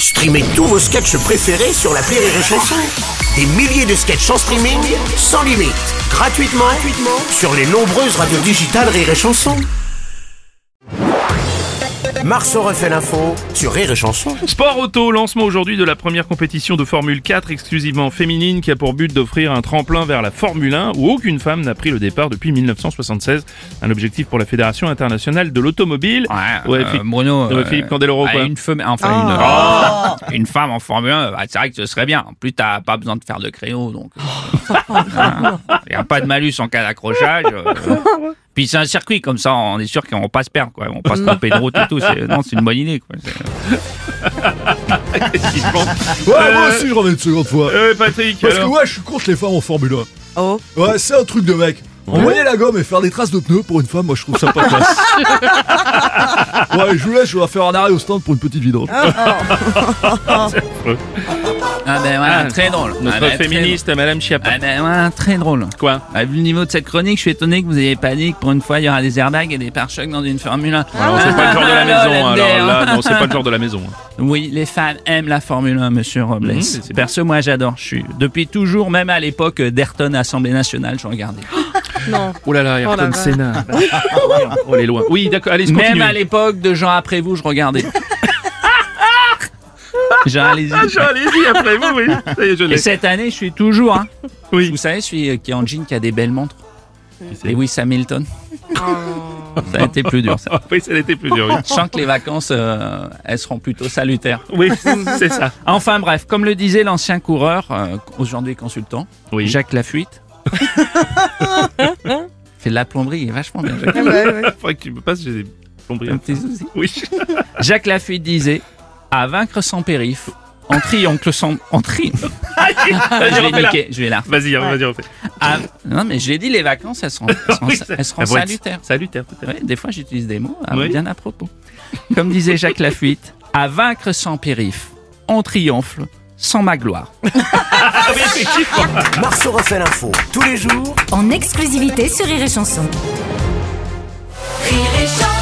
Streamez tous vos sketchs préférés sur l'appli Rire et Chanson. Des milliers de sketchs en streaming, sans limite, gratuitement sur les nombreuses radios digitales Rire et Chanson. Marceau refait l'info sur Rire et Chanson. Sport auto, lancement aujourd'hui de la première compétition de Formule 4 exclusivement féminine qui a pour but d'offrir un tremplin vers la Formule 1 où aucune femme n'a pris le départ depuis 1976. Un objectif pour la Fédération internationale de l'automobile. Bruno, Philippe Candeloro, quoi. une femme en Formule 1, c'est vrai que ce serait bien. En plus, t'as pas besoin de faire de créneau, donc y a pas de malus en cas d'accrochage. Puis c'est un circuit comme ça, on est sûr qu'on va pas se perdre, quoi. On va pas se tromper de route et tout. C'est une bonne idée, quoi. Ouais, moi aussi j'en ai une seconde fois. Patrick, Parce que alors je suis contre les femmes en Formule 1. Oh. Ouais, c'est un truc de mec. Envoyer la gomme et faire des traces de pneus pour une femme, moi je trouve ça pas classe. Ouais, je vous laisse, je vais faire un arrêt au stand pour une petite vidange. Très drôle. notre féministe, Madame Chiappa. Très drôle. Quoi? Vu le niveau de cette chronique, je suis étonné que vous ayez pas dit que pour une fois il y aura des airbags et des pare-chocs dans une Formule 1. Non, c'est pas le genre de la maison. Alors là, non, c'est pas le genre de la maison. Oui, les femmes aiment la Formule 1, monsieur Robles. c'est Perso, moi j'adore. Je suis depuis toujours, même à l'époque d'Ayrton Assemblée Nationale, je regardais. Non. Oh là là, Ayrton Senna. Oh, elle est loin. Oui, d'accord, allez, continue. Même à l'époque de Jean après vous, je regardais. Jean, allez-y. Allez-y, après vous, oui. Ça y est, je l'ai. Et cette année, je suis toujours, hein. Oui. Vous savez, celui qui est en jean, qui a des belles montres. c'est Lewis Hamilton. Ça a été plus dur, ça. Oui, ça a été plus dur, oui. Je sens que les vacances, elles seront plutôt salutaires. Oui, c'est ça. Enfin bref, comme le disait l'ancien coureur, aujourd'hui consultant, Oui. Jacques Lafuite. Fait de la plomberie, il est vachement bien. Jacques. Faudrait que tu me passes, j'ai des plomberies. Un petit souci. Oui. Jacques Lafuite disait: à vaincre sans périph', en triomphe sans. Je vais là. Vas-y, refais. Non, mais je l'ai dit, les vacances, elles seront salutaires. Salutaire, peut-être. Ouais, des fois, j'utilise des mots Oui. bien à propos. Comme disait Jacques Lafuite, à vaincre sans périph', on triomphe sans ma gloire. Marceau refait l'info tous les jours En exclusivité sur Rire et Chanson. Rire et Chanson.